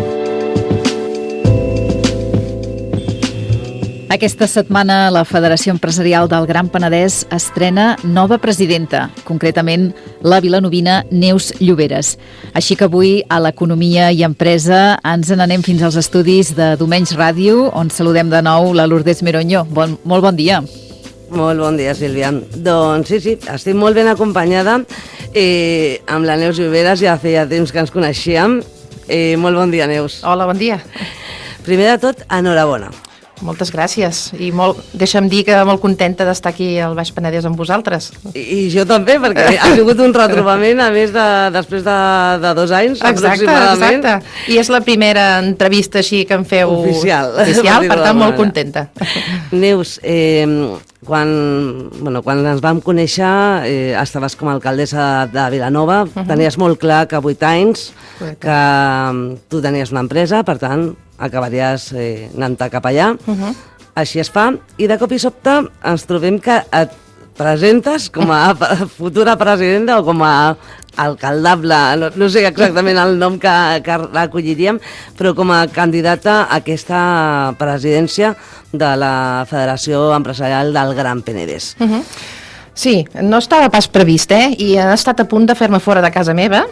Aquesta setmana la Federació Empresarial del Gran Penedès estrena nova presidenta, concretament la vilanovina Neus Lloberes. Així que avui a l'Economia i Empresa ens n'anem fins als estudis de Domenys Ràdio, on saludem de nou la Lourdes Meroño. Molt bon dia. Molt bon dia, Sílvia. Doncs sí, estic molt ben acompanyada amb la Neus Lloberes, ja feia temps que ens coneixíem. Molt bon dia, Neus. Hola, bon dia. Primer de tot, enhorabona. Moltes gràcies i deixa'm dir que molt contenta d'estar aquí al Baix Penedès amb vosaltres. I jo també, perquè ha sigut un retrobament, a més després de 2 anys aproximadament. Exacte. I és la primera entrevista així que em feu oficial, per tant molt contenta. Neus, quan ens vam conèixer estaves com a alcaldessa de Vilanova, tenies molt clar que 8 anys, que tu tenies una empresa, per tant acabaries anant-te cap allà. Així es fa, i de cop i sobte ens trobem que et presentes com a futura presidenta o com a alcaldable, no sé exactament el nom que l'acolliríem, però com a candidata a aquesta presidència de la Federació Empresarial del Gran Penedès. Sí, no estava pas previst, i ha estat a punt de fer-me fora de casa meva,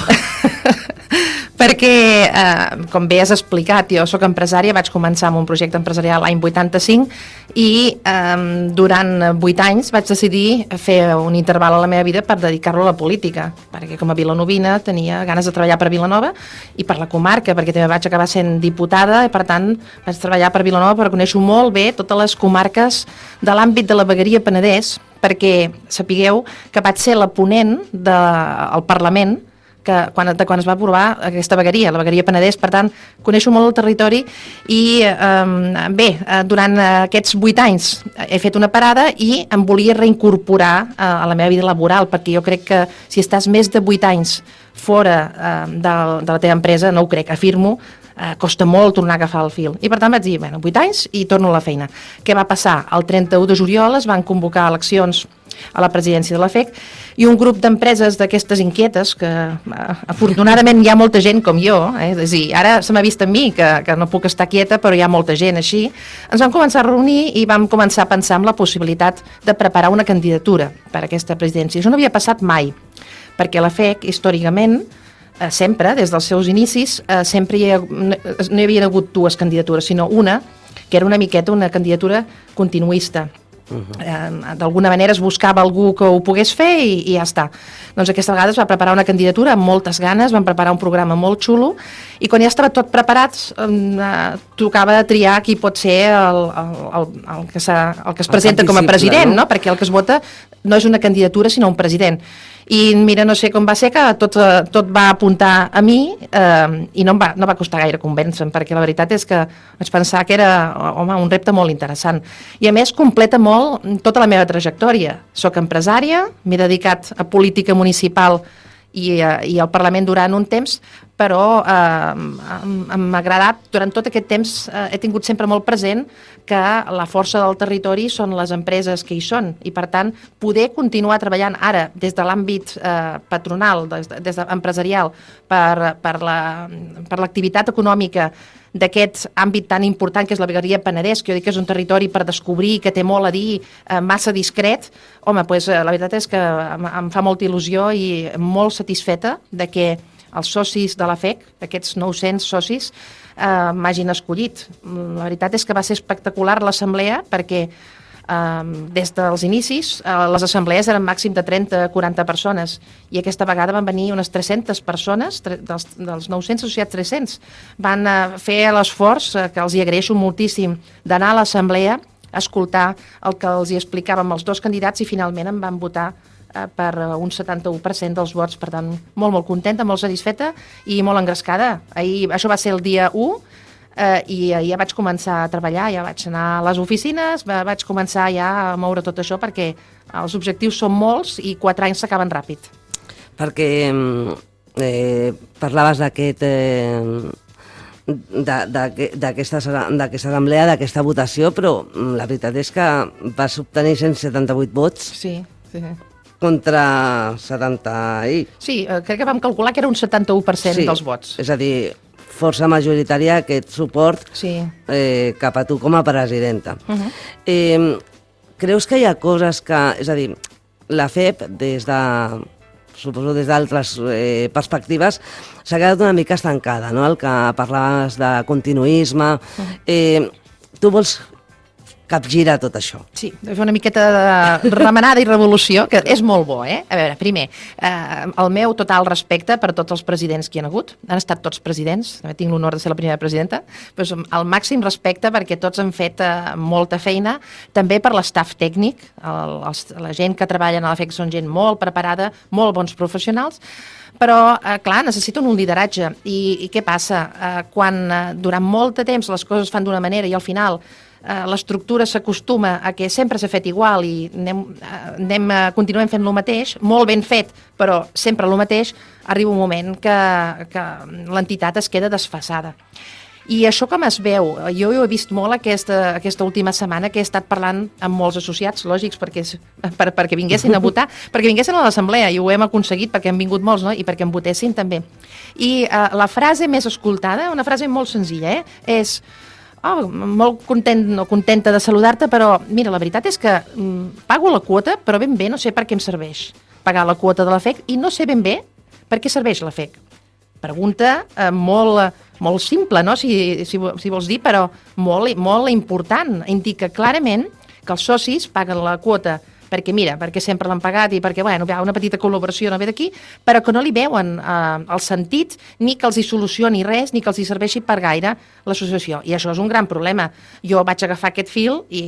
perquè, com bé has explicat, jo sóc empresària, vaig començar amb un projecte empresarial l'any 85 i durant 8 anys vaig decidir fer un interval a la meva vida per dedicar-lo a la política, perquè com a vilanovina tenia ganes de treballar per Vilanova i per la comarca, perquè també vaig acabar sent diputada i per tant vaig treballar per Vilanova, però coneixo molt bé totes les comarques de l'àmbit de la vegueria Penedès, perquè sapigueu que vaig ser la ponent del Parlament quan es va aprovar aquesta vegueria, la vegueria Penedès, per tant, coneixo molt el territori i durant aquests 8 anys he fet una parada i em volia reincorporar a la meva vida laboral, perquè jo crec que si estàs més de 8 anys fora de la teva empresa, no ho crec, afirmo, costa molt tornar a agafar el fil. I per tant vaig dir, 8 anys i torno a la feina. Què va passar? El 31 de juliol es van convocar eleccions a la presidència de la FEC i un grup d'empreses d'aquestes inquietes, que afortunadament hi ha molta gent com jo, és a dir, ara se m'ha vist a mi que no puc estar quieta, però hi ha molta gent així, ens vam començar a reunir i vam començar a pensar en la possibilitat de preparar una candidatura per a aquesta presidència. Això no havia passat mai, perquè la FEC, històricament, sempre, des dels seus inicis, sempre no hi havia hagut 2 candidatures, sinó una, que era una miqueta una candidatura continuista. D'alguna manera es buscava algú que ho pogués fer i ja està. Doncs aquesta vegada es va preparar una candidatura amb moltes ganes, van preparar un programa molt xulo i quan ja estava tot preparat tocava triar qui pot ser el que es presenta com a president, no? Perquè el que es vota no és una candidatura sinó un president. I mira, no sé com va ser que tot va apuntar a mi i no va costar gaire convèncer-me, perquè la veritat és que vaig pensar que era un repte molt interessant. I a més completa molt tota la meva trajectòria. Soc empresària, m'he dedicat a política municipal i al Parlament durant un temps, però m'ha agradat, durant tot aquest temps he tingut sempre molt present que la força del territori són les empreses que hi són i, per tant, poder continuar treballant ara des de l'àmbit patronal, des de empresarial, per l'activitat econòmica d'aquest àmbit tan important que és la vegueria Penedès, que jo dic que és un territori per descobrir, que té molt a dir, massa discret, home, doncs la veritat és que em fa molta il·lusió i molt satisfeta de que els socis de la FEC, aquests 900 socis, m'hagin escollit. La veritat és que va ser espectacular l'assemblea perquè des dels inicis les assemblees eren màxim de 30-40 persones i aquesta vegada van venir unes 300 persones, dels 900 associats 300. Van fer l'esforç, que els hi agraeixo moltíssim, d'anar a l'assemblea, escoltar el que els hi explicàvem els dos candidats i finalment em van votar per un 71% dels vots, per tant, molt contenta, molt satisfeta i molt engrescada. Això va ser el dia 1 i ja vaig començar a treballar, ja vaig anar a les oficines, vaig començar ja a moure tot això perquè els objectius són molts i 4 anys s'acaben ràpid. Perquè parlaves d'aquesta assemblea, d'aquesta votació, però la veritat és que vas obtenir 178 vots. Sí. Contra 70 i... Sí, crec que vam calcular que era un 71% dels vots. És a dir, força majoritària aquest suport cap a tu com a presidenta. Creus que hi ha coses que... És a dir, la FEP, suposo des d'altres perspectives, s'ha quedat una mica estancada, no? El que parlaves de continuisme. Tu vols capgirar tot això. Sí, fer una miqueta de remenada i revolució, que és molt bo, A veure, primer, el meu total respecte per tots els presidents que hi ha hagut. Han estat tots presidents, també tinc l'honor de ser la primera presidenta, doncs el màxim respecte perquè tots han fet molta feina, també per l'estaf tècnic, la gent que treballa a la FEC són gent molt preparada, molt bons professionals, però, clar, necessiten un lideratge. I què passa? Quan durant molt de temps les coses es fan d'una manera i al final l'estructura s'acostuma a que sempre s'ha fet igual i continuem fent el mateix, molt ben fet, però sempre el mateix, arriba un moment que l'entitat es queda desfasada. I això com es veu? Jo ho he vist molt aquesta última setmana que he estat parlant amb molts associats, lògics, perquè vinguessin a votar, perquè vinguessin a l'assemblea, i ho hem aconseguit perquè han vingut molts, no? I perquè em votessin també. I la frase més escoltada, una frase molt senzilla, és... molt contenta de saludar-te, però mira, la veritat és que pago la quota, però ben bé no sé per què em serveix pagar la quota de la FEC i no sé ben bé per què serveix la FEC. Pregunta molt simple, no? Si vols dir, però molt important. Indica clarament que els socis paguen la quota perquè sempre l'han pagat i perquè, una petita col·laboració no ve d'aquí, però que no li veuen el sentit ni que els hi solucioni res, ni que els hi serveixi per gaire l'associació. I això és un gran problema. Jo vaig agafar aquest fil i,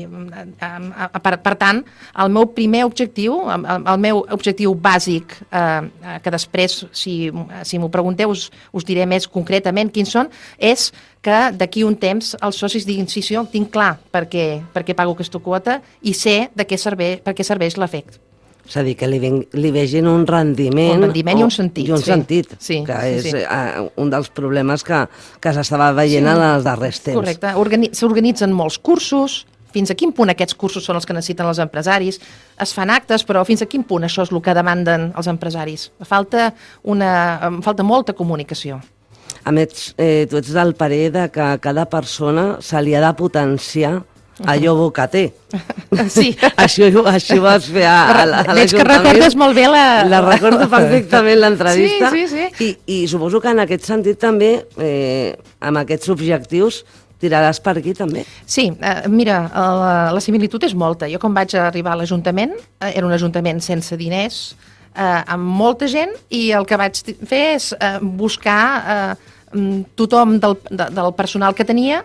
per tant, el meu primer objectiu, el meu objectiu bàsic, que després, si m'ho pregunteu, us diré més concretament quins són, és que d'aquí un temps els socis diguin sí, ho tinc clar perquè pago aquesta quota i sé per què serveix l'efecte. És a dir, que li vegin un rendiment... Un rendiment i un sentit. I un sentit, que és un dels problemes que s'estava veient en els darrers temps. Correcte. S'organitzen molts cursos. Fins a quin punt aquests cursos són els que necessiten els empresaris? Es fan actes, però fins a quin punt això és el que demanden els empresaris? Falta molta comunicació. A més, tu ets del parer que cada persona se li ha de potenciar allò bo que té. Sí. Això vas fer a l'Ajuntament. Veig que recordes molt bé la recordo perfectament, l'entrevista. Sí. I suposo que en aquest sentit també, amb aquests objectius, tiraràs per aquí també. Sí, mira, la similitud és molta. Jo quan vaig arribar a l'Ajuntament, era un ajuntament sense diners, amb molta gent, i el que vaig fer és buscar tothom del personal que tenia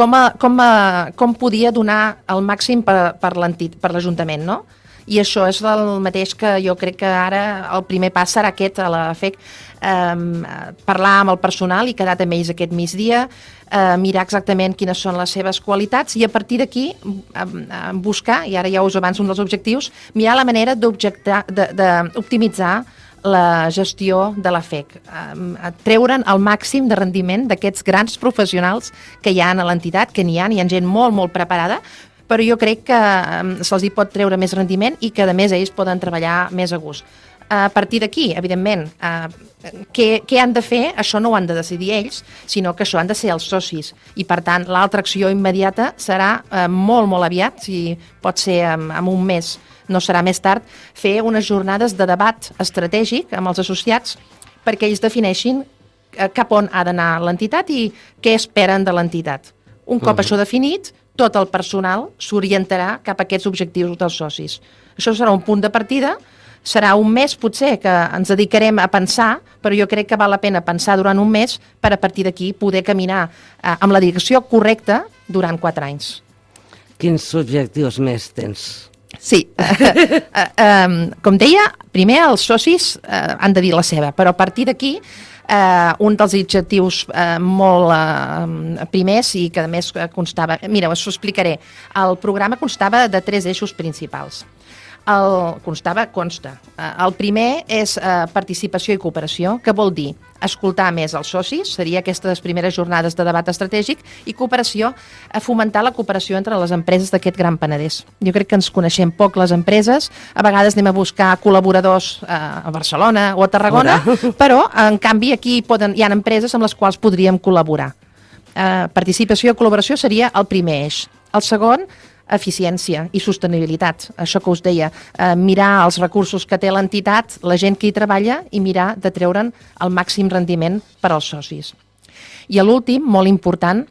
com podia donar el màxim per l'Ajuntament, no? I això és el mateix que jo crec que ara el primer pas serà aquest a la FEC, parlar amb el personal i quedar amb ells aquest migdia, mirar exactament quines són les seves qualitats i a partir d'aquí buscar, i ara ja us avanço un dels objectius, mirar la manera d'optimitzar la gestió de la FEC, treure'n el màxim de rendiment d'aquests grans professionals que hi ha a l'entitat, que n'hi ha gent molt, molt preparada, però jo crec que se'ls hi pot treure més rendiment i que, a més, ells poden treballar més a gust. A partir d'aquí, evidentment, què han de fer? Això no ho han de decidir ells, sinó que això han de ser els socis. I, per tant, l'altra acció immediata serà molt, molt aviat, si pot ser en un mes, no serà més tard, fer unes jornades de debat estratègic amb els associats perquè ells defineixin cap on ha d'anar l'entitat i què esperen de l'entitat. Un cop això definit, tot el personal s'orientarà cap a aquests objectius dels socis. Això serà un punt de partida, serà un mes potser que ens dedicarem a pensar, però jo crec que val la pena pensar durant un mes per a partir d'aquí poder caminar amb la direcció correcta durant 4 anys. Quins objectius més tens? Sí, com deia, primer els socis han de dir la seva, però a partir d'aquí un dels objectius molt primers i que a més constava, mira, us ho explicaré, el programa constava de 3 eixos principals. Consta. El primer és participació i cooperació, que vol dir escoltar més els socis, seria aquestes primeres jornades de debat estratègic, i cooperació, fomentar la cooperació entre les empreses d'aquest Gran Penedès. Jo crec que ens coneixem poc les empreses, a vegades anem a buscar col·laboradors a Barcelona o a Tarragona, però en canvi aquí hi ha empreses amb les quals podríem col·laborar. Participació i col·laboració seria el primer eix. El segon, eficiència i sostenibilitat, això que us deia, mirar els recursos que té l'entitat, la gent que hi treballa i mirar de treure'n el màxim rendiment per als socis. I l'últim, molt important,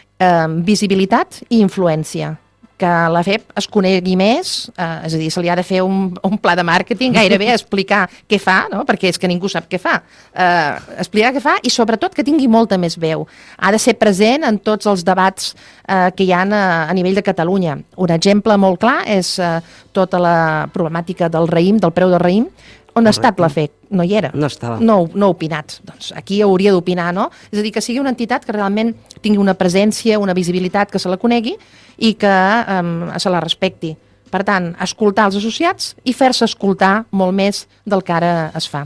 visibilitat i influència, que la FEP es conegui més, és a dir, se li ha de fer un pla de màrqueting, gairebé explicar què fa, no? Perquè és que ningú sap què fa. Explicar què fa i sobretot que tingui molta més veu. Ha de ser present en tots els debats que hi ha a nivell de Catalunya. Un exemple molt clar és tota la problemàtica del raïm, del preu del raïm. On ha estat la FEC? No hi era. No estava. No ha opinat. Doncs aquí hauria d'opinar, no? És a dir, que sigui una entitat que realment tingui una presència, una visibilitat, que se la conegui i que se la respecti. Per tant, escoltar els associats i fer-se escoltar molt més del que ara es fa.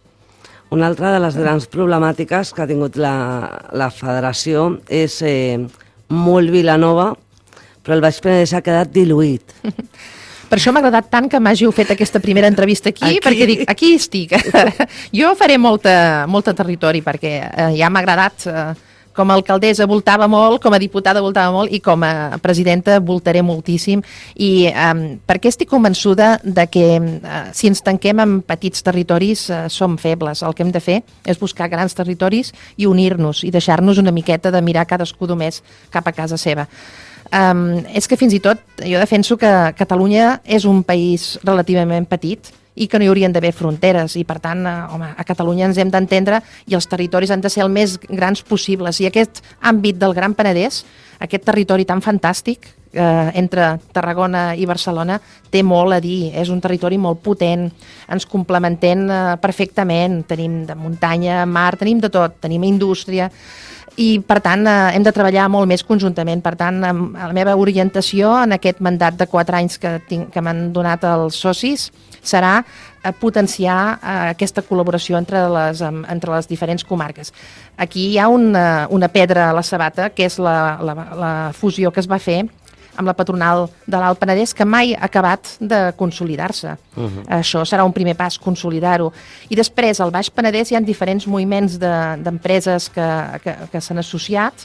Una altra de les grans problemàtiques que ha tingut la federació és molt Vilanova, però el Baix Penedès ha quedat diluït. Per això m'ha agradat tant que m'hàgiu fet aquesta primera entrevista aquí, perquè dic, aquí estic. Jo faré molta territori, perquè ja m'ha agradat. Com a alcaldessa voltava molt, com a diputada voltava molt i com a presidenta voltaré moltíssim. I perquè estic convençuda de que si ens tanquem en petits territoris som febles. El que hem de fer és buscar grans territoris i unir-nos i deixar-nos una miqueta de mirar cadascú només cap a casa seva. És que fins i tot jo defenso que Catalunya és un país relativament petit i que no hi haurien d'haver fronteres i per tant, home, a Catalunya ens hem d'entendre i els territoris han de ser el més grans possibles i aquest àmbit del Gran Penedès, aquest territori tan fantàstic entre Tarragona i Barcelona té molt a dir, és un territori molt potent, ens complementem perfectament, tenim de muntanya, mar, tenim de tot, tenim indústria i per tant hem de treballar molt més conjuntament. Per tant, la meva orientació en aquest mandat de 4 anys que m'han donat els socis serà potenciar aquesta col·laboració entre les diferents comarques. Aquí hi ha una pedra a la sabata, que és la fusió que es va fer amb la patronal de l'Alt Penedès, que mai ha acabat de consolidar-se. Això serà un primer pas, consolidar-ho. I després, al Baix Penedès hi ha diferents moviments d'empreses que s'han associat,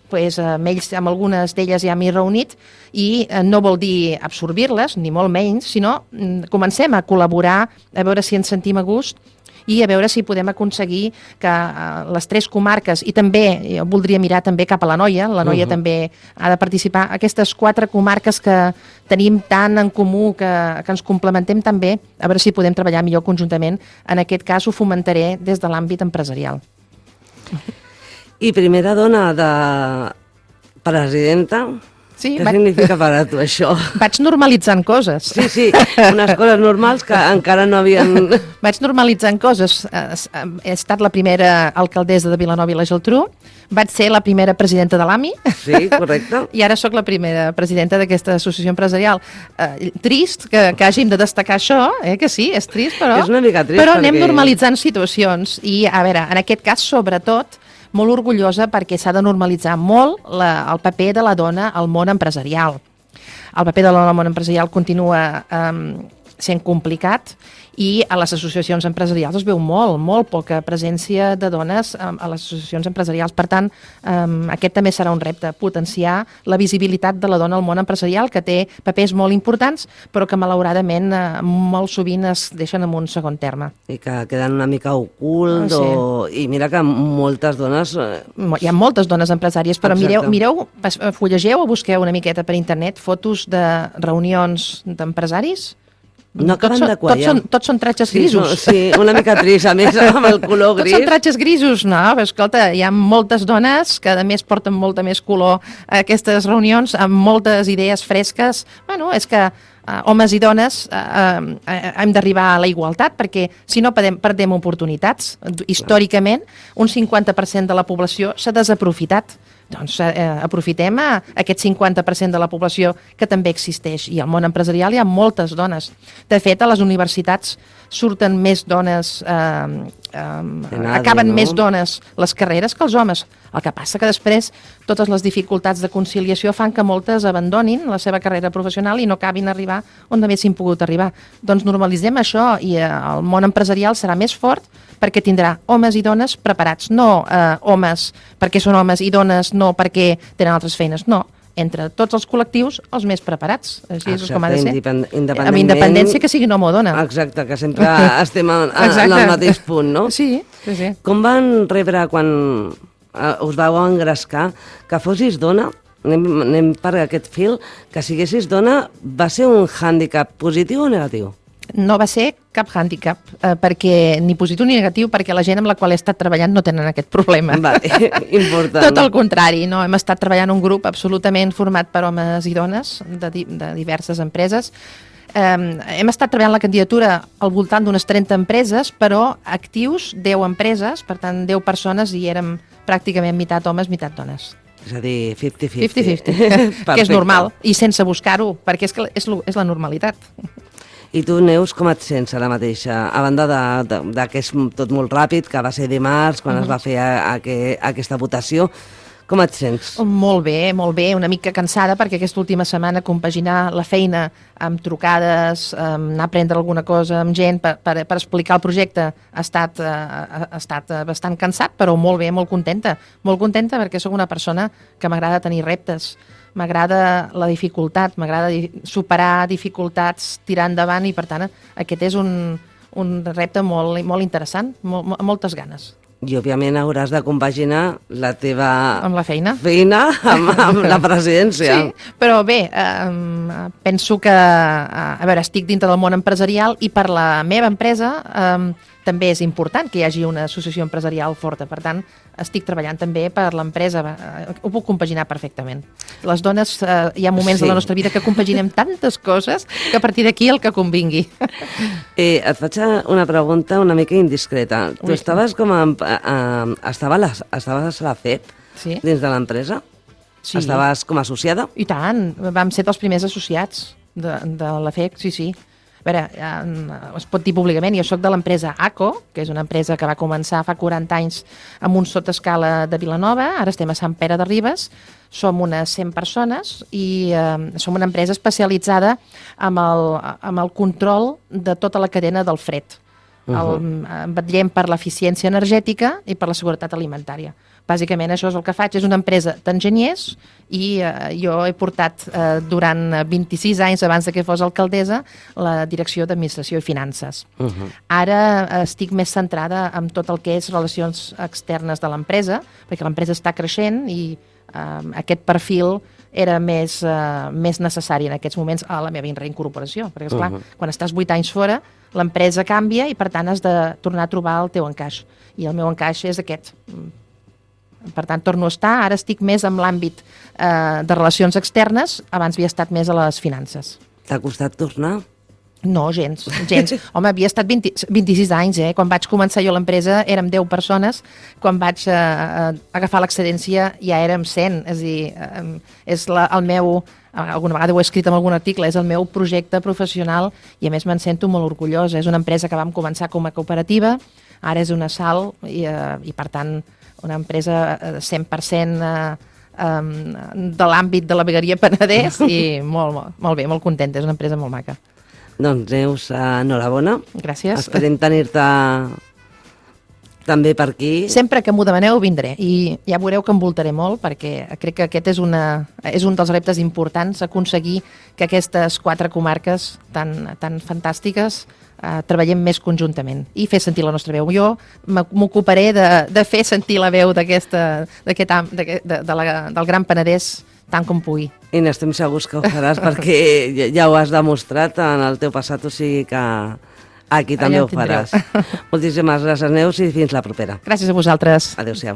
amb algunes d'elles ja m'he reunit, i no vol dir absorbir-les, ni molt menys, sinó comencem a col·laborar, a veure si ens sentim a gust, i a veure si podem aconseguir que les 3 comarques, i també jo voldria mirar també cap a la Noia també ha de participar, aquestes 4 comarques que tenim tant en comú, que ens complementem també, a veure si podem treballar millor conjuntament. En aquest cas ho fomentaré des de l'àmbit empresarial. I primera dona de presidenta? Sí, Què significa per a tu això? Vaig normalitzant coses. Sí, unes coses normals que encara no havien... Vaig normalitzant coses. He estat la primera alcaldessa de Vilanova i la Geltrú, vaig ser la primera presidenta de l'AMI. Sí, correcte. I ara sóc la primera presidenta d'aquesta associació empresarial. Trist que hàgim de destacar això, que sí, és trist, però... És una mica trist, però anem normalitzant situacions. I, a veure, en aquest cas, sobretot, molt orgullosa perquè s'ha de normalitzar molt el paper de la dona al món empresarial. El paper de la dona al món empresarial continua sent complicat i a les associacions empresarials es veu molt poca presència de dones a les associacions empresarials. Per tant, aquest també serà un repte, potenciar la visibilitat de la dona al món empresarial, que té papers molt importants, però que malauradament molt sovint es deixen en un segon terme. I que queden una mica ocult, i mira que moltes dones... Hi ha moltes dones empresàries, però mireu, fullegeu o busqueu una miqueta per internet fotos de reunions d'empresaris. No acaben de quallar. Tots són tratges grisos. Sí, una mica trist, a més, amb el color gris. Tots són tratges grisos, no? Però, escolta, hi ha moltes dones que a més porten molta més color a aquestes reunions, amb moltes idees fresques. Bueno, és que homes i dones hem d'arribar a la igualtat, perquè si no perdem oportunitats. Històricament, un 50% de la població s'ha desaprofitat. Doncs aprofitem aquest 50% de la població que també existeix. I al món empresarial hi ha moltes dones. De fet, a les universitats surten més dones, acaben més dones les carreres que els homes. El que passa que després totes les dificultats de conciliació fan que moltes abandonin la seva carrera professional i no acabin arribar on haguessin pogut arribar. Doncs normalitzem això i el món empresarial serà més fort perquè tindrà homes i dones preparats, no homes perquè són homes i dones no perquè tenen altres feines, no. Entre tots els col·lectius, els més preparats. Així és com ha de ser. Amb independència que siguin home o dona. Exacte, que sempre estem en el mateix punt, no? Sí. Com van rebre quan us vau engrescar que fossis dona? Anem per aquest fil. Que siguessis dona va ser un hàndicap positiu o negatiu? No va ser cap hàndicap, perquè ni positiu ni negatiu, perquè la gent amb la qual he estat treballant no tenen aquest problema. Vale, important. Tot el contrari, no? Hem estat treballant un grup absolutament format per homes i dones de diverses empreses. Hem estat treballant la candidatura al voltant d'unes 30 empreses, però actius 10 empreses, per tant 10 persones, i érem pràcticament meitat homes, meitat dones. És a dir, 50-50. 50-50, que és normal, i sense buscar-ho, perquè és la normalitat. I tu, Neus, com et sents ara mateix? A banda de que és tot molt ràpid, que va ser dimarts, quan es va fer aquesta votació, com et sents? Molt bé, una mica cansada, perquè aquesta última setmana compaginar la feina amb trucades, anar a prendre alguna cosa amb gent per explicar el projecte ha estat bastant cansat, però molt bé, molt contenta perquè sóc una persona que m'agrada tenir reptes. M'agrada la dificultat, m'agrada superar dificultats, tirar endavant, i per tant aquest és un repte molt interessant, amb moltes ganes. I òbviament hauràs de compaginar la teva... Amb la feina amb la presidència. Sí, però bé, penso que, a veure, estic dintre del món empresarial i per la meva empresa també és important que hi hagi una associació empresarial forta. Per tant, estic treballant també per l'empresa. Ho puc compaginar perfectament. Les dones, hi ha moments de la nostra vida que compaginem tantes coses que a partir d'aquí el que convingui. Et faig una pregunta una mica indiscreta. Tu estaves estaves a la FEP dins de l'empresa? Sí. Estaves com a associada? I tant, vam ser dels primers associats de la FEP, sí. A veure, es pot dir públicament, jo soc de l'empresa ACO, que és una empresa que va començar fa 40 anys amb un sotescala de Vilanova, ara estem a Sant Pere de Ribes, som unes 100 persones i som una empresa especialitzada amb el control de tota la cadena del fred. Vetllem per l'eficiència energètica i per la seguretat alimentària. Bàsicament això és el que faig, és una empresa d'enginyers i jo he portat durant 26 anys abans que fos alcaldessa la direcció d'administració i finances. Ara estic més centrada en tot el que és relacions externes de l'empresa, perquè l'empresa està creixent i aquest perfil era més necessari en aquests moments a la meva reincorporació, perquè esclar, quan estàs 8 anys fora l'empresa canvia i per tant has de tornar a trobar el teu encaix, i el meu encaix és aquest. Per tant, torno a estar, ara estic més en l'àmbit de relacions externes, abans havia estat més a les finances. T'ha costat tornar? No, gens. Home, havia estat 26 anys, Quan vaig començar jo l'empresa érem 10 persones, quan vaig agafar l'excedència ja érem 100, és a dir, és el meu, alguna vegada ho he escrit en algun article, és el meu projecte professional i a més me'n sento molt orgullosa. És una empresa que vam començar com a cooperativa, ara és una SAL i per tant una empresa 100% de l'àmbit de la vegueria Penedès i molt bé, molt contenta, és una empresa molt maca. Doncs Neus, enhorabona. Gràcies. Esperem tenir-te també per aquí. Sempre que m'ho demaneu vindré i ja veureu que em voltaré molt perquè crec que aquest és un dels reptes importants, aconseguir que aquestes 4 comarques tan fantàstiques treballem més conjuntament i fer sentir la nostra veu. Jo m'ocuparé de fer sentir la veu del Gran Penedès tant com pugui. I n'estem segurs que ho faràs perquè ja ho has demostrat en el teu passat, o sigui que aquí també ho faràs. Moltíssimes gràcies, Neus, i fins la propera. Gràcies a vosaltres. Adéu-siau.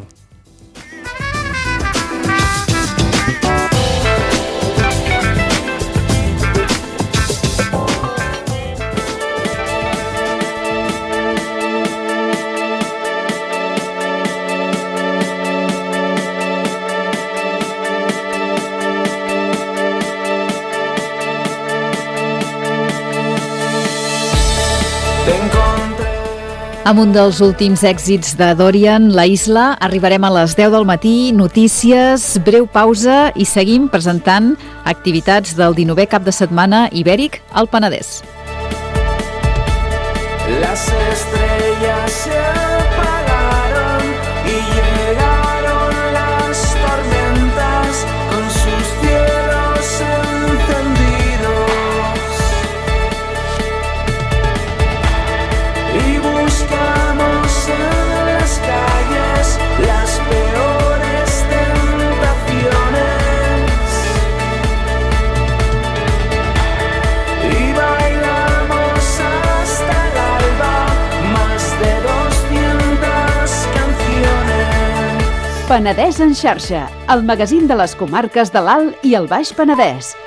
Amb un dels últims èxits de Dorian, La Isla, arribarem a les 10 del matí, notícies, breu pausa i seguim presentant activitats del 19è cap de setmana ibèric al Penedès. Las estrellas se apagaron y llegaron las tormentas con sus cielos encendidos y buscamos en las calles las peores tentaciones y bailamos hasta el alba más de 200 canciones. Penedès en xarxa, el magazín de les comarques de l'Alt i el Baix Penedès.